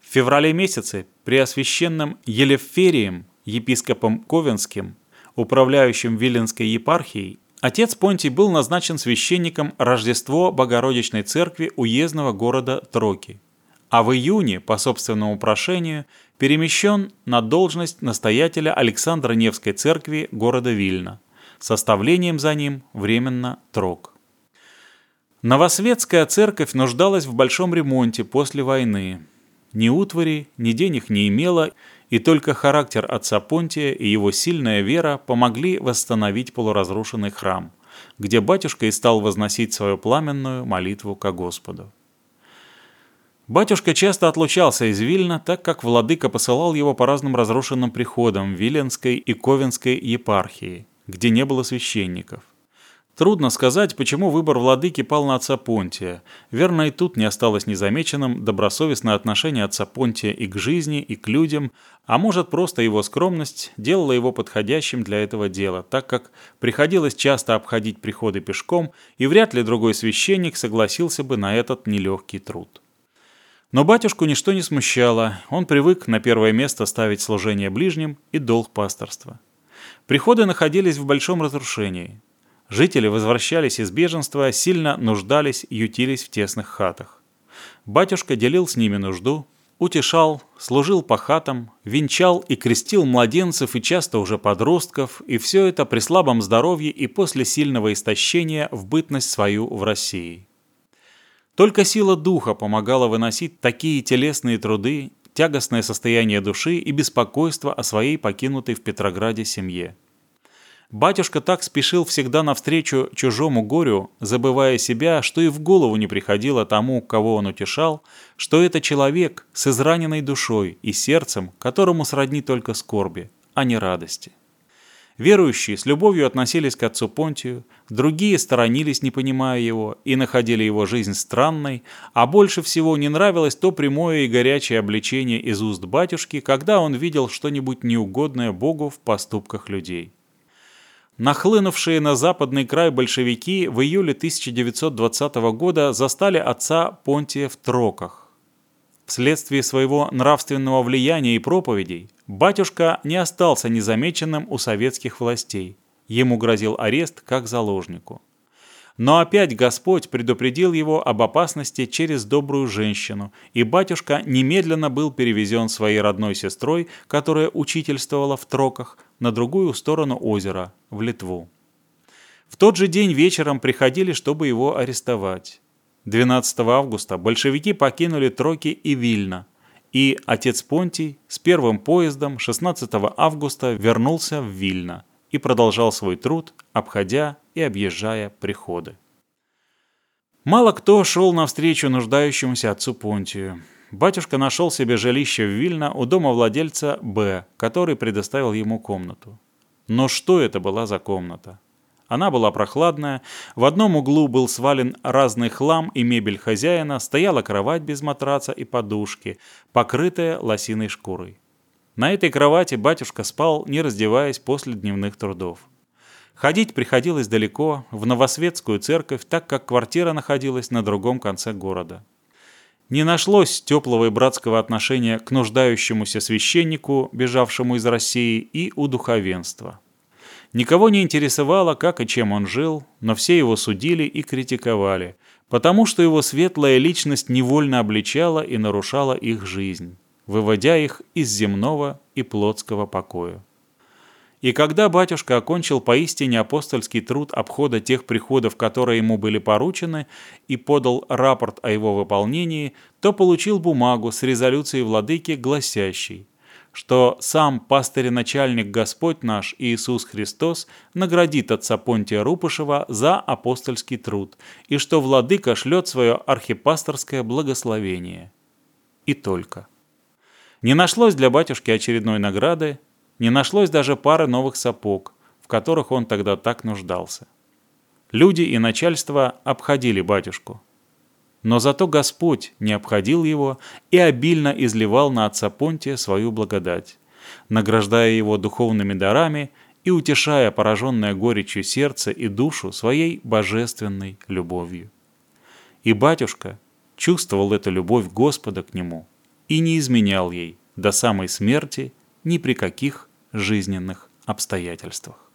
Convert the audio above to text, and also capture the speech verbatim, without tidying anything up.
В феврале месяце преосвященным Елеферием, епископом Ковенским, управляющим Виленской епархией, отец Понтий был назначен священником Рождество Богородичной церкви уездного города Троки, а в июне, по собственному прошению, перемещен на должность настоятеля Александро-Невской церкви города Вильна, с оставлением за ним временно Трок. Новосветская церковь нуждалась в большом ремонте после войны. Ни утвари, ни денег не имела, и только характер отца Понтия и его сильная вера помогли восстановить полуразрушенный храм, где батюшка и стал возносить свою пламенную молитву ко Господу. Батюшка часто отлучался из Вильна, так как владыка посылал его по разным разрушенным приходам Виленской и Ковенской епархии, где не было священников. Трудно сказать, почему выбор владыки пал на отца Понтия. Верно, и тут не осталось незамеченным добросовестное отношение отца Понтия и к жизни, и к людям, а может, просто его скромность делала его подходящим для этого дела, так как приходилось часто обходить приходы пешком, и вряд ли другой священник согласился бы на этот нелегкий труд. Но батюшку ничто не смущало, он привык на первое место ставить служение ближним и долг пасторства. Приходы находились в большом разрушении. Жители возвращались из беженства, сильно нуждались, ютились в тесных хатах. Батюшка делил с ними нужду, утешал, служил по хатам, венчал и крестил младенцев и часто уже подростков, и все это при слабом здоровье и после сильного истощения в бытность свою в России. Только сила духа помогала выносить такие телесные труды, тягостное состояние души и беспокойство о своей покинутой в Петрограде семье. Батюшка так спешил всегда навстречу чужому горю, забывая себя, что и в голову не приходило тому, кого он утешал, что это человек с израненной душой и сердцем, которому сродни только скорби, а не радости. Верующие с любовью относились к отцу Понтию, другие сторонились, не понимая его, и находили его жизнь странной, а больше всего не нравилось то прямое и горячее обличение из уст батюшки, когда он видел что-нибудь неугодное Богу в поступках людей. Нахлынувшие на западный край большевики в июле тысяча девятьсот двадцатого года застали отца Понтия в Троках. Вследствие своего нравственного влияния и проповедей батюшка не остался незамеченным у советских властей. Ему грозил арест как заложнику. Но опять Господь предупредил его об опасности через добрую женщину, и батюшка немедленно был перевезен своей родной сестрой, которая учительствовала в Троках, на другую сторону озера, в Литву. В тот же день вечером приходили, чтобы его арестовать. двенадцатого августа большевики покинули Троки и Вильно, и отец Понтий с первым поездом шестнадцатого августа вернулся в Вильно и продолжал свой труд, обходя и объезжая приходы. Мало кто шел навстречу нуждающемуся отцу Понтию. Батюшка нашел себе жилище в Вильно у домовладельца Б, который предоставил ему комнату. Но что это была за комната? Она была прохладная, в одном углу был свален разный хлам и мебель хозяина, стояла кровать без матраца и подушки, покрытая лосиной шкурой. На этой кровати батюшка спал, не раздеваясь после дневных трудов. Ходить приходилось далеко, в Новосветскую церковь, так как квартира находилась на другом конце города. Не нашлось теплого и братского отношения к нуждающемуся священнику, бежавшему из России, и у духовенства. Никого не интересовало, как и чем он жил, но все его судили и критиковали, потому что его светлая личность невольно обличала и нарушала их жизнь, выводя их из земного и плотского покоя. И когда батюшка окончил поистине апостольский труд обхода тех приходов, которые ему были поручены, и подал рапорт о его выполнении, то получил бумагу с резолюцией владыки, гласящей, что сам пастырь-начальник Господь наш Иисус Христос наградит отца Понтия Рупышева за апостольский труд, и что владыка шлет свое архипасторское благословение. И только. Не нашлось для батюшки очередной награды, не нашлось даже пары новых сапог, в которых он тогда так нуждался. Люди и начальство обходили батюшку. Но зато Господь не обходил его и обильно изливал на отца Понтия свою благодать, награждая его духовными дарами и утешая пораженное горечью сердце и душу своей божественной любовью. И батюшка чувствовал эту любовь Господа к нему и не изменял ей до самой смерти ни при каких жизненных обстоятельствах.